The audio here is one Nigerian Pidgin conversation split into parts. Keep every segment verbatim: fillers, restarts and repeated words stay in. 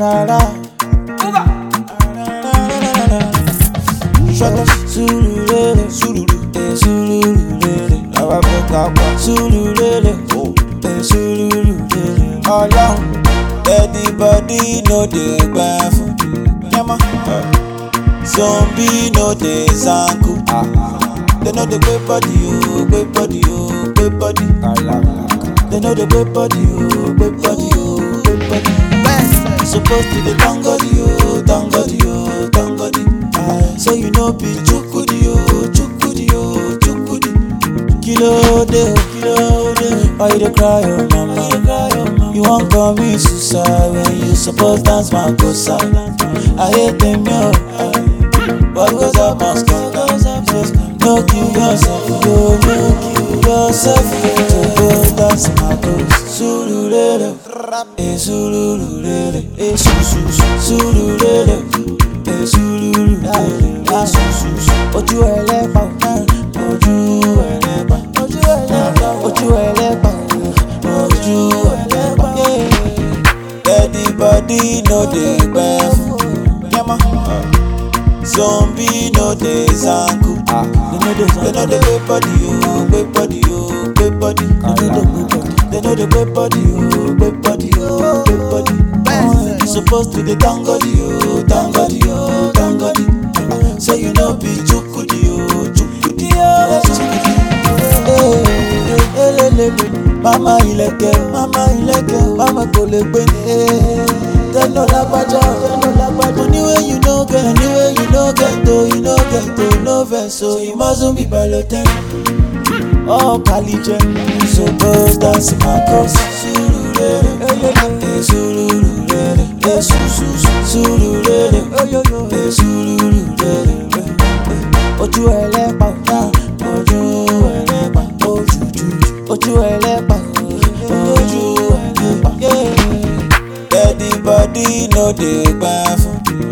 Arara. Shut up, Sululele, Sululu, eh, Sululele. Now I broke out, Sululele, oh, eh, Sululele. Along, everybody know the bath. Yama, zombie know the zanku. They know the great body, oh, great body, oh, great body. They know the great body, oh, great body, oh, great body. Supposed to be tangodi, oh, tangodi, oh, tangodi. So you know be chukudi, oh, chukudi, oh, chukudi. Kilo de, kilo de. Why you dey cry, oh mama? You cry, oh mama. You won't call me suicide when you suppose dance my go side. I hate them, yo. What goes up must come, goes up must come. No kill yourself, yo, no kill yourself. To go dance my go. Sululele, eh, sululele, eh, su su su, sululele, eh, sululele, eh, su su su. Ojú ẹlẹ́pà, ojú ẹlẹ́pà, ojú ẹlẹ́pà, ojú ẹlẹ́pà, ojú ẹlẹ́pà. Everybody know the bath. Yama, zombie know the zanku. They know the great body, oh, great body, oh, great body. They know the great body, oh, great body, oh, great body. You supposed to be tangodi, oh, tangodi, oh, tangodi. So you know be chukudi, oh, chukudi, oh, chukudi. Hey, hey, hey, mama ileke, mama ileke, mama kolekwe. They know la baja, they know la baja. Anyway you know get, anyway you know get, oh, you know get, oh, no verse, so you mustn't be baloten. Oh, Kalije, so go dance my cause. Sululele, eh, sululele, eh, su su su, sululele, eh, sululele. Ojú ẹlẹ́pà, ojú ẹlẹ́pà, ojú ju, ojú ẹlẹ́pà, ojú ẹlẹ́pà. Everybody know the bath.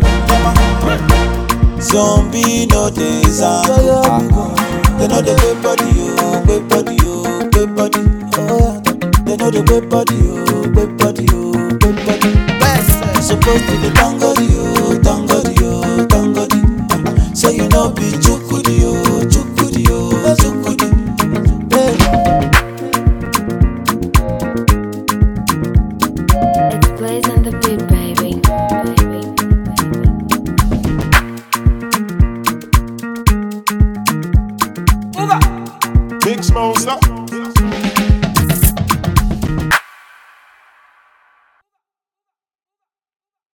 Zombie know the zanku. They know the great body, oh, great body, oh, great body. They know the great body, oh, great body, oh, great body. Supposed to be tangodi, oh, tangodi, oh, tangodi. So you know be chukudi, oh.